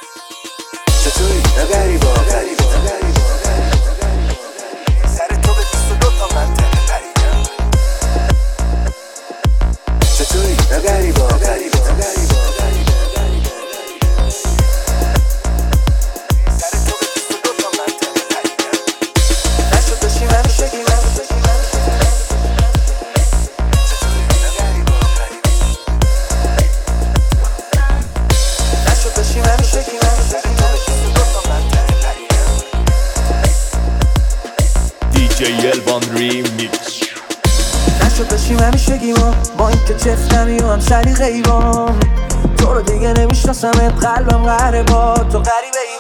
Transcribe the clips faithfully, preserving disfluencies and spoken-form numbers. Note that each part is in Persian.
چطوری؟ غریبا غریبا سر تو به بیست و دو تا منطقه پریدم. چطوری؟ غریبا غریبا سر تو به بیست و دو تا منطقه پریدم. نشد داشتیم همیشه گیمم. نشد داشتیم همیشه گیمم. دی جی الوان ریمیکس. نشد داشتیم همیشگیمو با اینکه چفتمی و هم سلیقه ای بام. تو رو دیگه نمیشناسمت، قلبم قهره با تو غریبه ای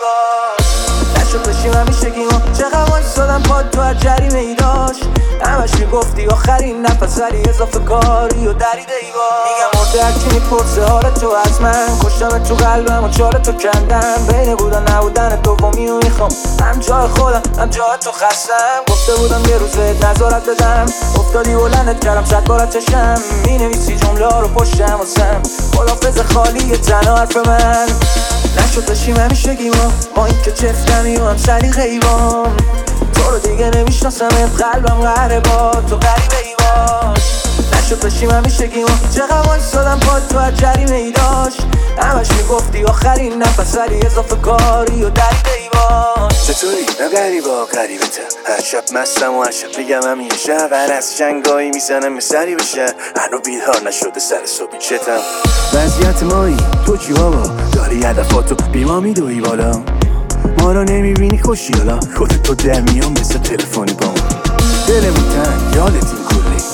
با. نشد داشتیم همیشگیمو چقدر وایسادم پاد تو هر جریمه ای داشت. همش میگفتی آخرین نفس ولی اضافه کاری و دریده ای با. میگم مرده هرکی میپرسه حال تو از من، کشتم تو قلبم و چال تو کندم. بین بودن نبودن دومی رو میخوام، هم جای خودم هم جای تو خستم. گفته بودم یه روز بهت نظارت بدم، افتادی بلندت کردم صد بارت چشم. مینویسی جمله ها رو پشتم واسم، خدافظ خالی تنها حرف من. نشد داشتیم همیشگیمو با اینکه چفتمی و هم سلیقه ای بام. تو رو دیگه نمیشناسمت، قلبم قهره با تو غریبه ای باش. نشد داشتیم همیشگیمو چقدر وایسادم پاد تو هر جریمه ای داشت. همش میگفتی آخرین نفس ولی اضافه کاری و دریده ای باش. چطوری؟ غریبا غریبته. هر شب مستم و هر شب بگم هم یه شب. هر از جنگایی میزنم سری بشه، هنو بیدار نشده سر صبحی چتم. وضعیت مایی تو چی بابا؟ داری هدفاتو بیما میدوی بالا. ما رو نمیبینی خوشی حالا، خودت تو در میام مثل تلفنی با ما. دلمون تنگ یادت این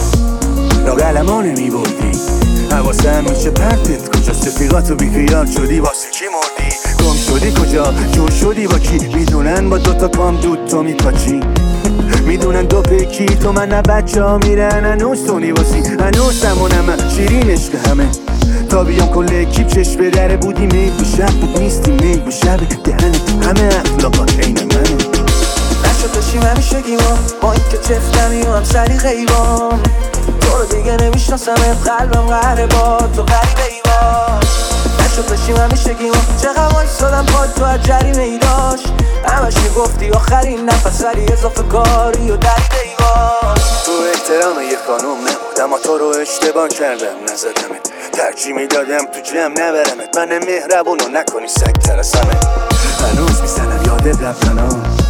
کلی، لاغلما نمیبردی. حواسم میشه پرتت کجاست، رفیقاتو بیخیال شدی واسه کی مردی. گم شدی کجا، جور شدی با کی. میدونن با دوتا پام دود تو میپاچی. میدونن دو پیکی تو من نه بچه ها میرن. هنوز تو نیواسی هنوز همونم شیرین عشق همه. تا بیام کل اکیب چشم به دره بودی میل به شب بود نیستی میل به شب دهنت همه اخلاقات عین منه. نشد داشتیم همیشگیمو با اینکه چفتمی و هم سلیقه ای بام. تو رو دیگه نمیشناسمت، قلبم قهره با تو غریبه ای باش. نشد داشتیم همیشگیمو چقدر وایسادم پاد تو هر جریمه ای داشت. همش میگفتی آخرین نفس ولی اضافه کاری و دریده ای باش. تو احترام یه خانوم نبود اما تو رو اشتباه کردم نزدمت. ترجیح میدادم تو جمع نبرمت، من مهربونو نکنی سگ ترسمه. هنوز میزنم یاد رفتنا،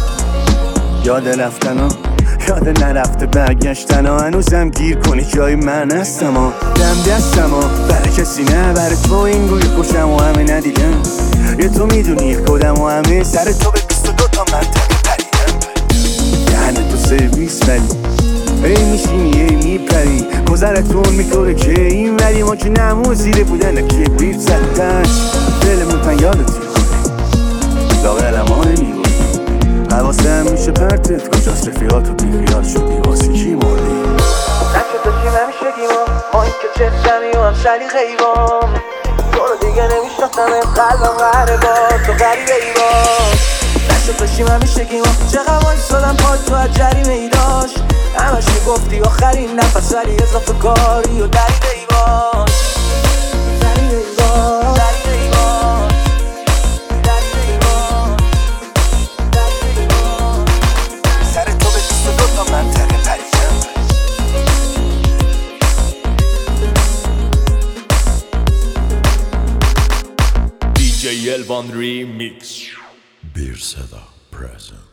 یاد رفتنا، یاد نرفته برگشتن ها. هنوزم گیر کنی جای من هستم ها. دم دستم ها برای کسی نه، برای تو این گوی خوشم و همه ندیدم. یه تو میدونی خودم و همه سر تو به بیست و دو تا منطقه پریدم. دهن تو سرویس ولی ای میشینی ای میپری. گذرتون میکنه که این ولی ما که نمو زیره بودن که بیت زدنش. دلمون تن یادتی کنی لاغرم ها نمیگوی. حواسم میشه پرتت کجاست، رفیقاتو بیخیال شدی واسه کی مردی. نشد داشتیم همیشگیمو با اینکه چفتمی و هم سلیقه ای بام. تو رو دیگه نمیشناسمت، قلبم قهره با تو غریبه ای باش. نشد داشتیم همیشگیمو چقدر وایسادم پاد تو هر جریمه ای داشت. همش میگفتی آخرین نفس ولی اضافه کاری و دریده ای باش. دریده ای باش، دریده ای باش، دریده ای باش، دریده ای باش. سر تو به بیست و دو تا منطقه پریدم. دی جی الوان ریمیکس. Bir Seda present.